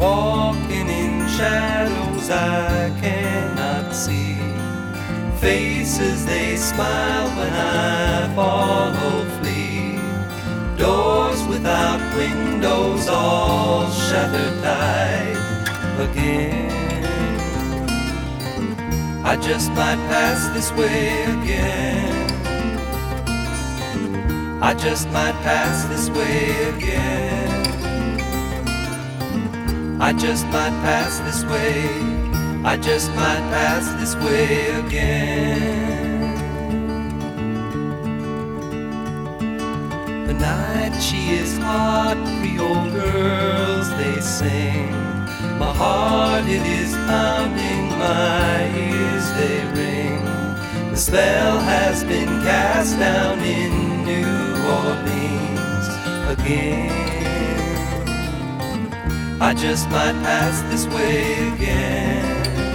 walking in shadows I cannot see. Faces they smile when I follow, flee. Doors without windows, all shattered tight again. I just might pass this way again. I just might pass this way again. I just might pass this way. I just might pass this way again. The night she is hot, Creole girls they sing. My heart it is pounding, my ears they ring. The spell has been cast down in New Orleans again. I just might pass this way again.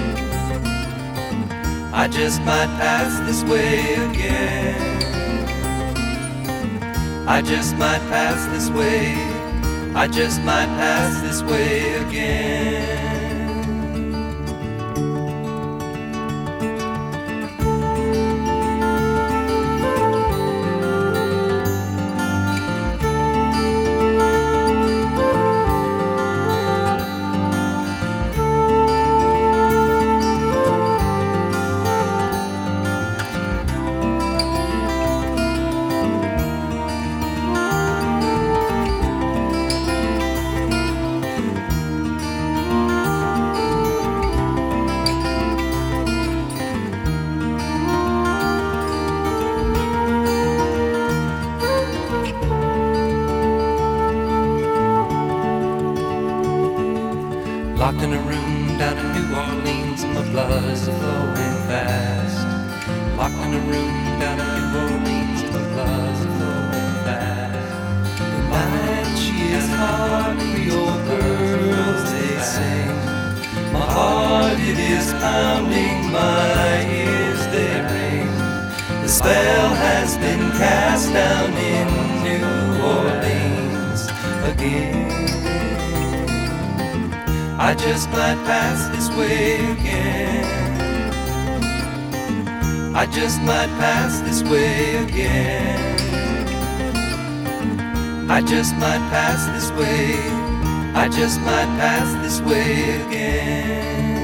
I just might pass this way again. I just might pass this way. I just might pass this way again. Locked in a room down in New Orleans and my blood's flowing fast. Locked in a room down in New Orleans and my blood's flowing fast. The night she is hot, Creole girls they sing. My heart it is pounding, my ears they ring. The spell has been cast down in New Orleans again. I just might pass this way again. I just might pass this way again. I just might pass this way. I just might pass this way again.